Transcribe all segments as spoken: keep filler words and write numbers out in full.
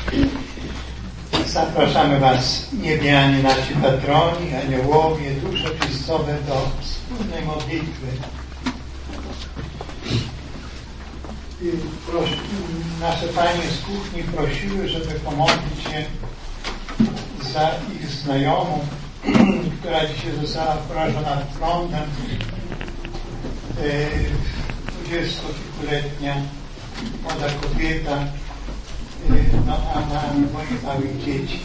Zapraszamy Was, niebiani nasi patroni, aniołowie, dusze czystowe, do wspólnej modlitwy. Proś, nasze Panie z kuchni prosiły, żeby pomodlić się za ich znajomą, która dzisiaj została porażona prądem, dwudziestokilkuletnia młoda kobieta, no a ma moich małych dzieci.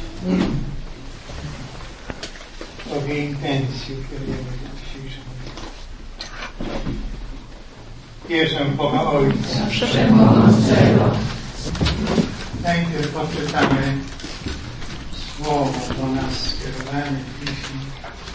W jej intencji ukierujemy dzisiejszą. Wierzę w Boga Ojca Wszechmogącego. Najpierw poczytamy słowo do nas skierowane w piśmie.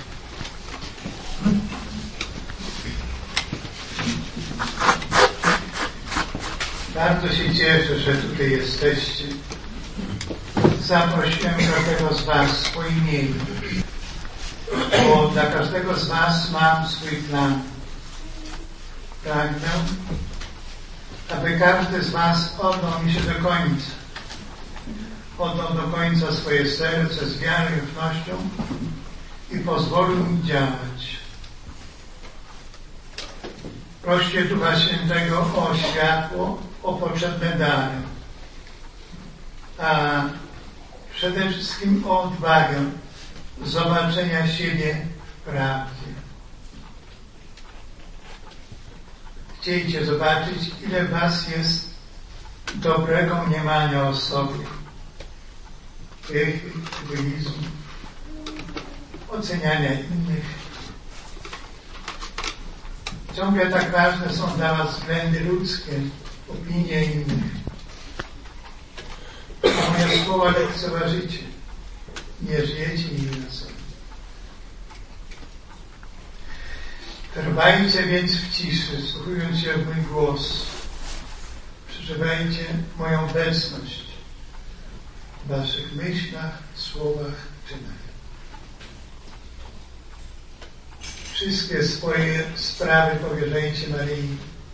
Bardzo się cieszę, że tutaj jesteście. Zaprosiłem każdego z Was po imieniu, bo dla każdego z Was mam swój plan. Pragnę, aby każdy z Was oddał mi się do końca. Oddał do końca swoje serce z wiarą i ufnością i pozwolił mi działać. Proście Ducha Świętego o światło, o potrzebne dary, a przede wszystkim o odwagę zobaczenia siebie w prawdzie. Chcieliście zobaczyć, ile w Was jest dobrego mniemania o sobie, pychy, egoizmu, oceniania innych. Ciągle tak ważne są dla Was względy ludzkie, opinie innych. A moje słowa lekceważycie, nie żyjecie nimi na sobie. Trwajcie więc w ciszy, słuchując się w mój głos. Przeżywajcie moją obecność w Waszych myślach, słowach, czynach. Wszystkie swoje sprawy powierzajcie Maryi.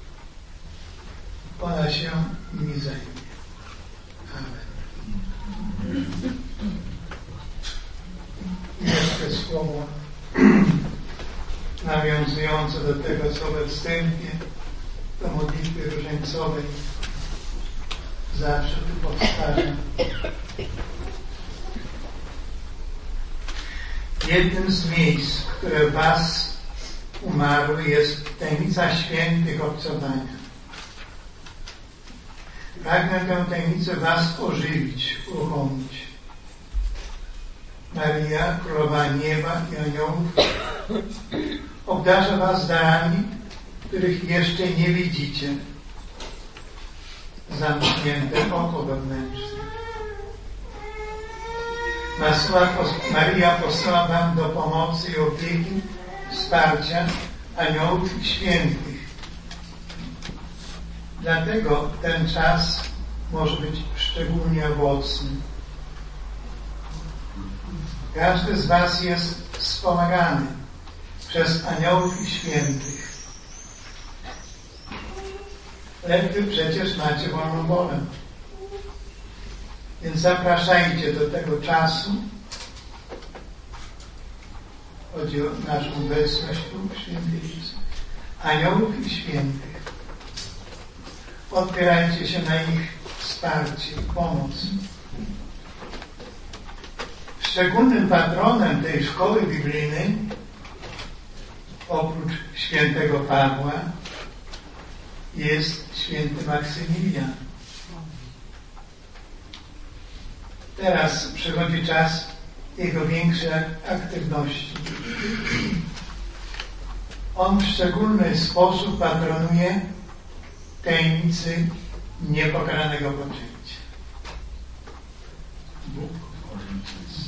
Ona się nimi zajmie. Amen. I jeszcze słowo nawiązujące do tego, co we wstępie do modlitwy różańcowej zawsze tu powtarzam. Jednym z miejsc, które w Was umarły, jest tajemnica świętych obcowania. Pragnę tę tajemnicę Was ożywić, uruchomić. Maria, Królowa Nieba i Aniołów, obdarza Was darami, których jeszcze nie widzicie. Zamknięte oko wewnętrzne. Maria posłała Wam do pomocy i opieki, wsparcia aniołów i świętych. Dlatego ten czas może być szczególnie owocny. Każdy z Was jest wspomagany przez aniołów i świętych. Lecz Wy przecież macie wolną wolę. Więc zapraszajcie do tego czasu. Chodzi o naszą obecność tu w świętych aniołów i świętych. Otwierajcie się na ich wsparcie i pomoc. Szczególnym patronem tej szkoły biblijnej, oprócz świętego Pawła, jest święty Maksymilian. Teraz przychodzi czas jego większej aktywności. On w szczególny sposób patronuje tajemnicy niepokalanego poczęcia. Bóg Ojciec.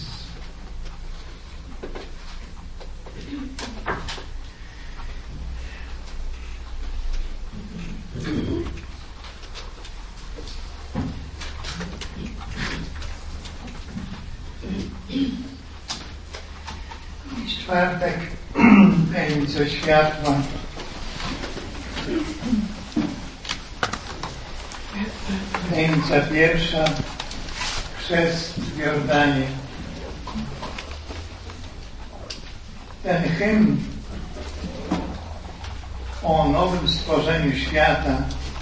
Czwartek, tajemnica światła. Tajemnica pierwsza, chrzest w Jordanie. Ten hymn o nowym stworzeniu świata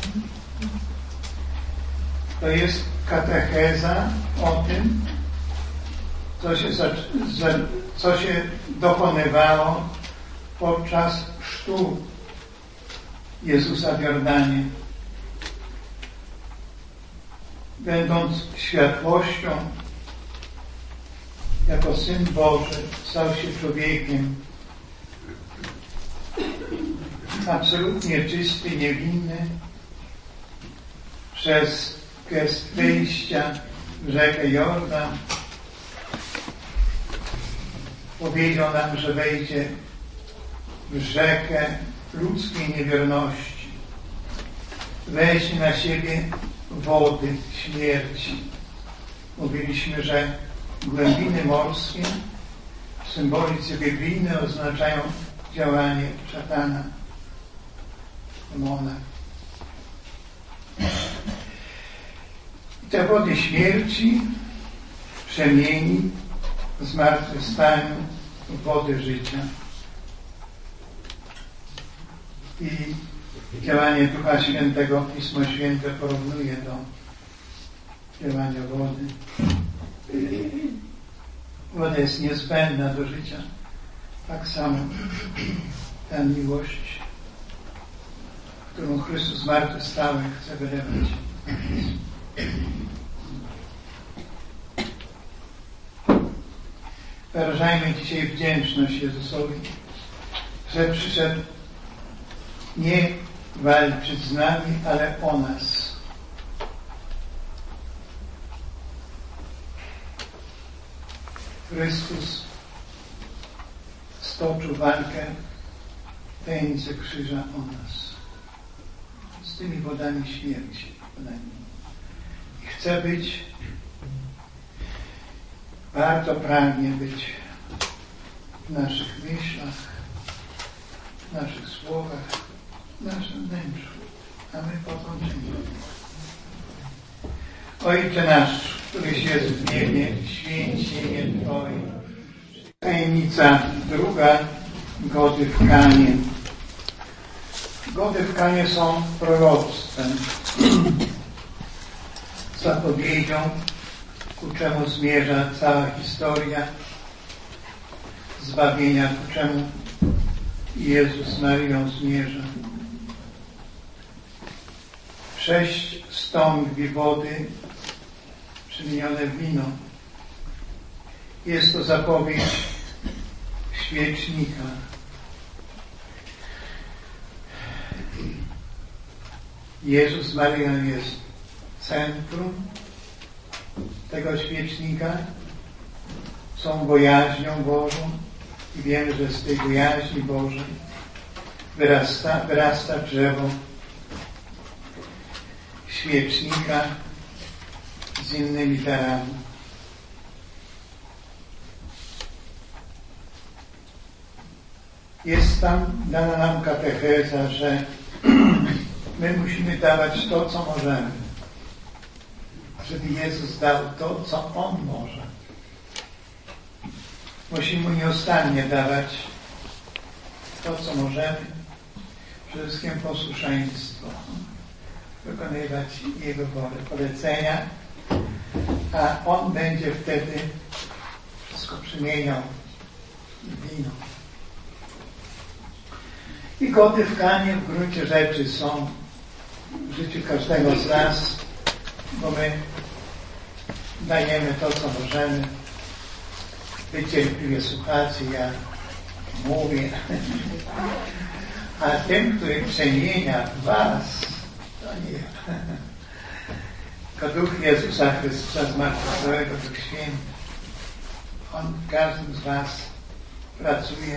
to jest katecheza o tym, co się, co się dokonywało podczas chrztu Jezusa w Jordanie. Będąc światłością, jako Syn Boży, stał się człowiekiem. Absolutnie czysty, niewinny. Przez gest wejścia w rzekę Jordan powiedział nam, że wejdzie w rzekę ludzkiej niewierności. Weźmie na siebie wody śmierci. Mówiliśmy, że głębiny morskie w symbolice biblijnej oznaczają działanie szatana, demona. I te wody śmierci przemieni w zmartwychwstaniu w wody życia. I działanie Ducha Świętego Pismo Święte porównuje do działania wody. Woda jest niezbędna do życia. Tak samo ta miłość, którą Chrystus zmartwychwstały chce wylewać. Wyrażajmy dzisiaj wdzięczność Jezusowi, że przyszedł nie walczyć z nami, ale o nas. Chrystus stoczył walkę w tajemnicy krzyża o nas. Z tymi wodami śmierci. I chce być, bardzo pragnie być w naszych myślach, w naszych słowach, w naszym wnętrzu, a my potem czynimy. Ojcze nasz, któryś jest w niebie, święć się imię Twoje. Tajemnica druga, gody w Kanie. Gody w Kanie są proroctwem, zapowiedzią, ku czemu zmierza cała historia zbawienia, ku czemu Jezus z Maryją zmierza. Sześć stągwi wody przemienione w wino. Jest to zapowiedź świecznika. Jezus z Maryją jest centrum tego świecznika. Są bojaźnią Bożą i wiemy, że z tej bojaźni Bożej wyrasta, wyrasta drzewo świecznika z innymi darami. Jest tam dana nam katecheza, że my musimy dawać to, co możemy, żeby Jezus dał to, co On może. Musimy Mu nieustannie dawać to, co możemy, przede wszystkim posłuszeństwo, wykonywać Jego wolę, polecenia, a On będzie wtedy wszystko przemieniał w wino. I gody w Kanie w gruncie rzeczy są w życiu każdego z nas, bo my dajemy to, co możemy. Wy cierpliwie słuchacie, ja mówię. A tym, który przemienia was, to nie ja. Tylko Duch Jezusa Chrystusa zmartwychwstałego, Duch Święty. On w każdym z was pracuje.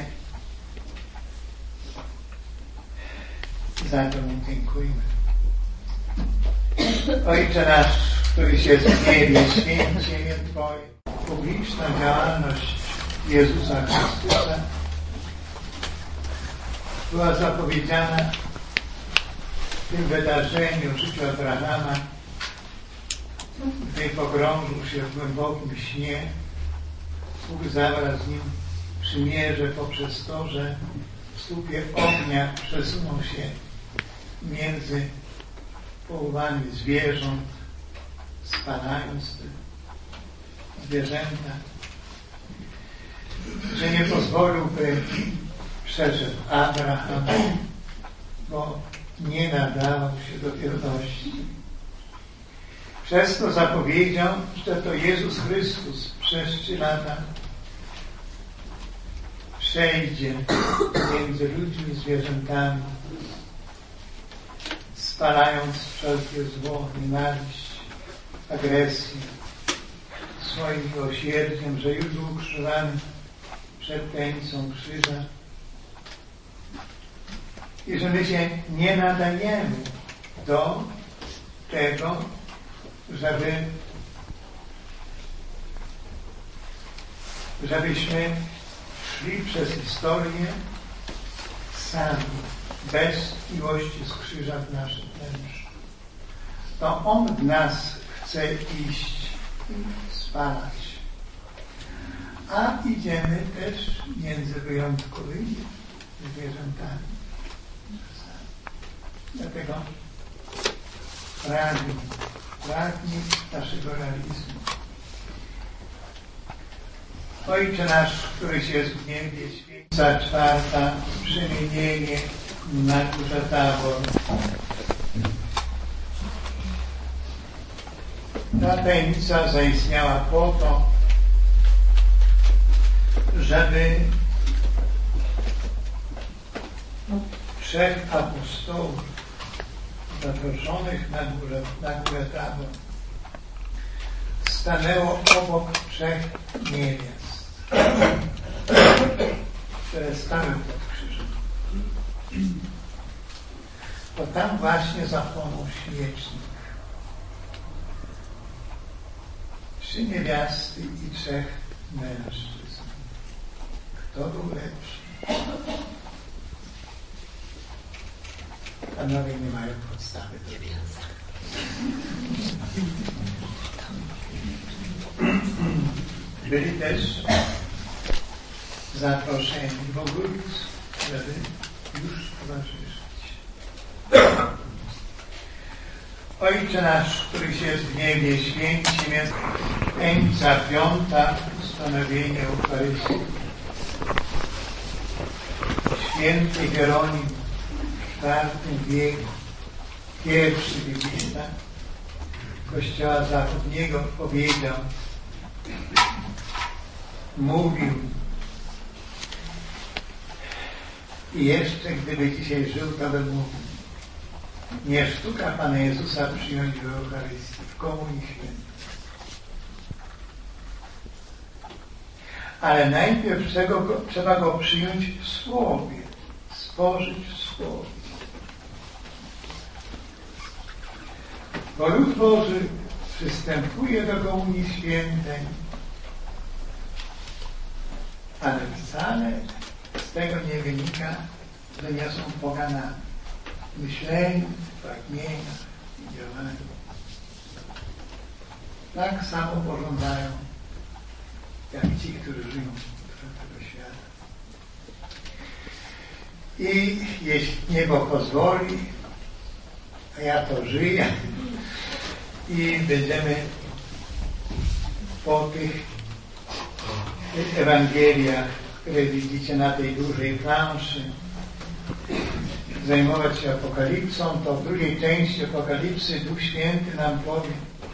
I za to Mu dziękujmy. Ojcze nasz, któryś jest w niebie, święć imię Twoje. Publiczna działalność Jezusa Chrystusa była zapowiedziana w tym wydarzeniu w życiu Abrahama gdy pogrążył się w głębokim śnie, Bóg zawarł z nim przymierze poprzez to, że w słupie ognia przesunął się między połowami zwierząt, spalając te zwierzęta, że nie pozwolił, by przeszedł Abraham, bo nie nadawał się do wierności. Przez to zapowiedział, że to Jezus Chrystus przez trzy lata przejdzie między ludźmi i zwierzętami, spalając wszelkie zło, nienawiść, agresję, swoim miłosierdziem, że już był ukrzyżowany przed krańcą krzyża i że my się nie nadajemy do tego, żeby żebyśmy szli przez historię sami, bez miłości z krzyża w naszym wnętrzu. To On w nas chce iść i spalać. A idziemy też między wyjątkowymi zwierzętami. Dlatego pragnie, pragnie naszego realizmu. Ojcze nasz, któryś jest w niebie, święta czwarta, przemienienie na górze Tabor. Ta tajemnica zaistniała po to, żeby trzech apostołów zaproszonych na górę, na górę Tabor stanęło obok trzech niewiast, które stały pod krzyżem. To tam właśnie zapłonął świecznik. Trzy niewiasty i trzech mężczyzn. Kto był lepszy? Panowie nie mają podstawy do wiedzy. Byli też zaproszeni w ogóle, żeby już towarzyszyć. Ojcze nasz, któryś jest w niebie, święci jest Eńca piąta, ustanowienie Eucharystii. Święty Hieronim w czwartym wieku, pierwszy biblista Kościoła Zachodniego powiedział, mówił i jeszcze gdyby dzisiaj żył, to by mówił: nie sztuka Pana Jezusa przyjąć w Eucharystii, w Komunii Świętej. Ale najpierw trzeba go, trzeba go przyjąć w Słowie, spożyć w Słowie. Bo lud Boży przystępuje do Komunii Świętej, ale wcale z tego nie wynika, że nie są poganami. Myśleniu, pragnieniach i działaniu. Tak samo pożądają jak ci, którzy żyją w tego świata. I jeśli niebo pozwoli, a ja to żyję i będziemy po tych Ewangeliach, które widzicie na tej dużej planszy, zajmować się Apokalipsą, to w drugiej części Apokalipsy Duch Święty nam powie,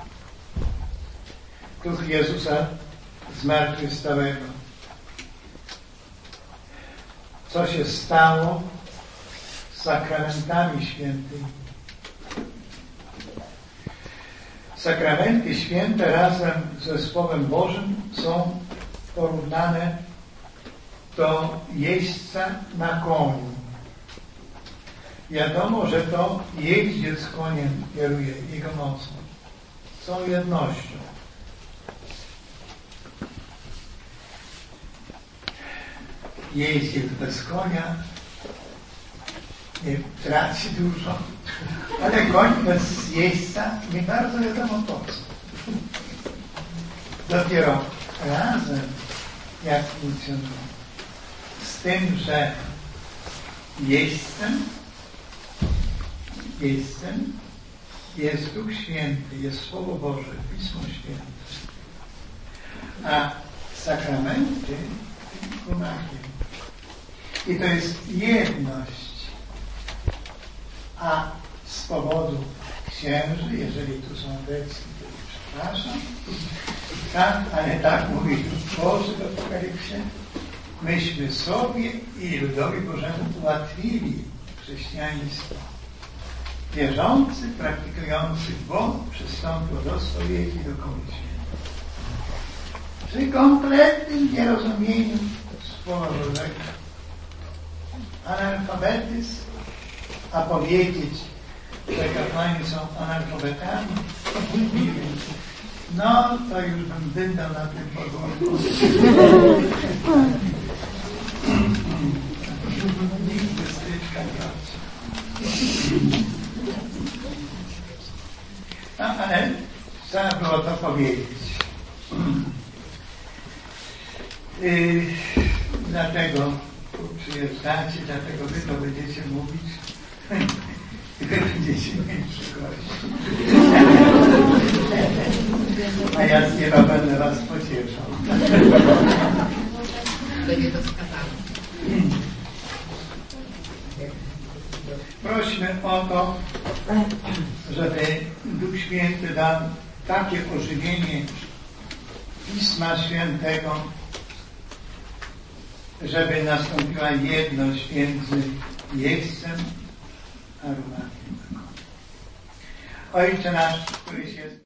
Duch Jezusa zmartwychwstałego, co się stało z sakramentami świętymi. Sakramenty święte razem ze Słowem Bożym są porównane do jeźdźca na koniu. Wiadomo, że to jeździec koniem kieruje jego mocą. Są jednością. Jeździec bez konia nie traci dużo, ale koń bez jeźdźca nie bardzo wiadomo po co. dopiero razem, jak funkcjonują. Z tym, że jestem, jestem, jest Duch Święty, jest Słowo Boże, Pismo Święte. A sakramenty gmakiem. I to jest jedność. A z powodu księży, jeżeli tu są obecni, to przepraszam, tak, ale tak mówi Boży w Apokalipsie, myśmy sobie i ludowi Bożemu ułatwili chrześcijaństwo. Wierzący, praktykujący Bóg przystąpił do swojej i do końca. Przy kompletnym nierozumieniu Słowa Bożego. Analfabetyzm, a powiedzieć, że kapłani są analfabetami, no to już bym dyndał na tym podwórku. Nigdy styczka nie odciął. No ale trzeba było to powiedzieć. Yy, dlatego przyjeżdżacie, dlatego wy to będziecie mówić i wy będziecie mieć przykrość. A ja z nieba będę was pocieszał. Będzie to wskazane. Prośmy o to, żeby Duch Święty dał takie ożywienie Pisma Świętego, żeby nastąpiła jedność między jestem a rumakiem. Ojcze nasz, któryś jest